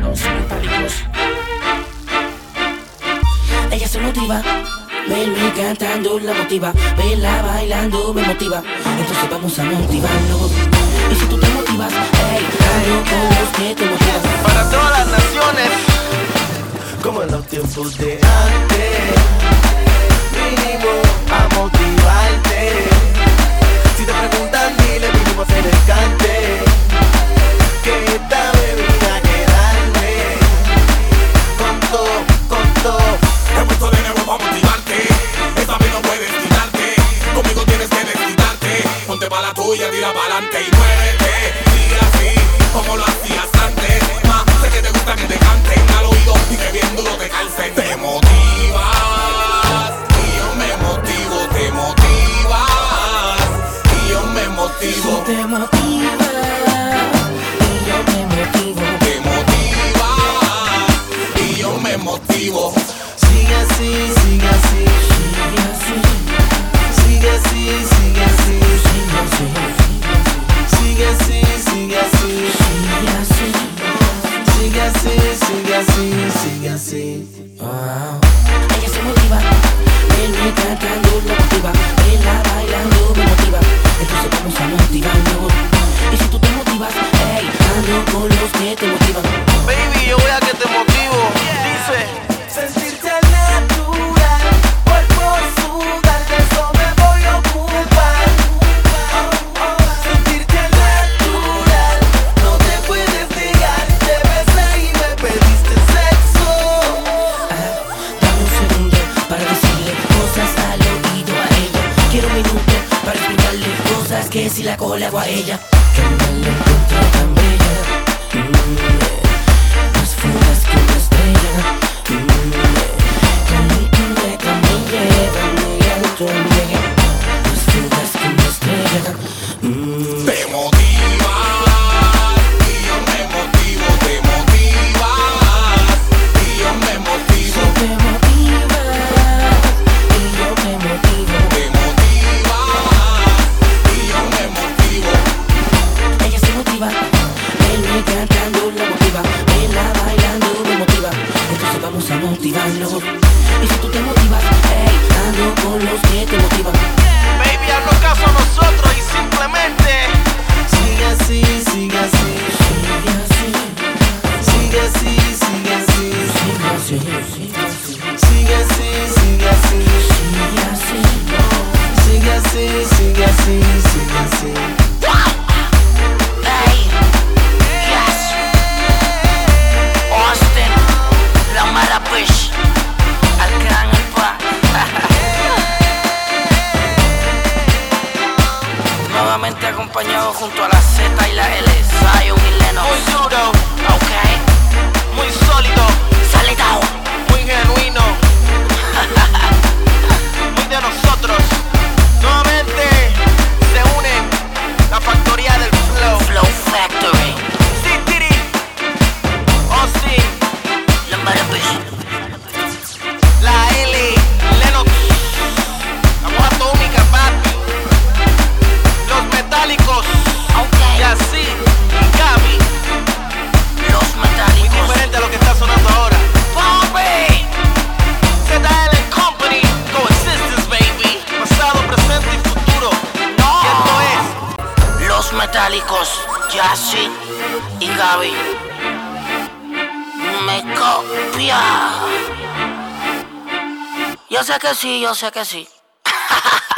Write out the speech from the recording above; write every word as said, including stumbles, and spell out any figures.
Los Metálicos. Ella se motiva, verme cantando la motiva, verla bailando me motiva, entonces vamos a motivarlo. Y si tú te motivas, hey, ando con los que te motivan. Para todas las naciones, como en los tiempos de antes, vinimos a motivarte. Si te preguntan, dile, vinimos a hacer el cante, que esta bebida quedarme con todo, con todo. He puesto de nuevo para motivarte. Esta vez no puedes quitarte. Conmigo tienes que desquitarte. Ponte pa' la tuya, tira pa'lante y muévete. Sigue así, como lo hacías antes. Ma, sé que te gusta que te canten al oído y que bien duro te calcen. Te motivas y yo me motivo. Te motivas y yo me motivo. Si te motivas y yo me motivo. Te motivas y yo me motivo. Sigue así, sigue así, Sigue así, sigue así, sigue así, sigue así, sigue así, sigue así, sigue así. sigue así, sigue así, sigue así. Wow. Ella se motiva, verme cantando la motiva, verla bailando me motiva, entonces vamos a motivarnos. Y si tú te motivas, hey, ando con los que te motivan. baby, yo voy a que te motivo. Dice. Sentirte al natural, cuerpo sudar, de eso me voy a ocupar. Sentirte al natural, no te puedes negar, te besé y me pediste sexo. Ah, dame un segundo para decirle cosas al oído a ella. Quiero un minuto para explicarle cosas que si la cojo le hago a ella. Que me la encuentro tan bella, mm, más fugas que una estrella. Mm, caliente que me lleva muy alto en ella, más fugas que una estrella. Mm. Te motivas y yo me motivo. Te motivas y yo me motivo. Te motivas y yo me motivo. Te motivas y yo me motivo. Ella se motiva, verme cantando la motiva, verla bailando me motiva, entonces vamos a motivarlo. Y si tú te motivas, hey, ando con los que te motivan. Baby, haznos caso a nosotros y simplemente Sigue así, sigue así, Sigue así, sigue así, sigue así, sigue así, sigue así, sigue así, sigue así, sigue así. sigue así, sigue así, sigue así. Hey, yes. Austin, la mala bitch, Arcángel. Nuevamente acompañado junto a la Z y la L, Zion y Lennox. muy duro, Ok, muy sólido, salidao. muy genuino, muy de nosotros. Nuevamente se unen la factoría del flow. Flow Factory, City, Austin, la mala bitch. la L, Lennox, la voz atómica, papi, los metálicos, Ok, y así, y Gaby, los muy metálicos. diferente a lo que está sonando ahora. Bobby, Z L Company, Coexistence, baby, pasado, presente y futuro. no. Y esto es Los metálicos, Jassy y Gaby. Me copia. Yo sé que sí, yo sé que sí.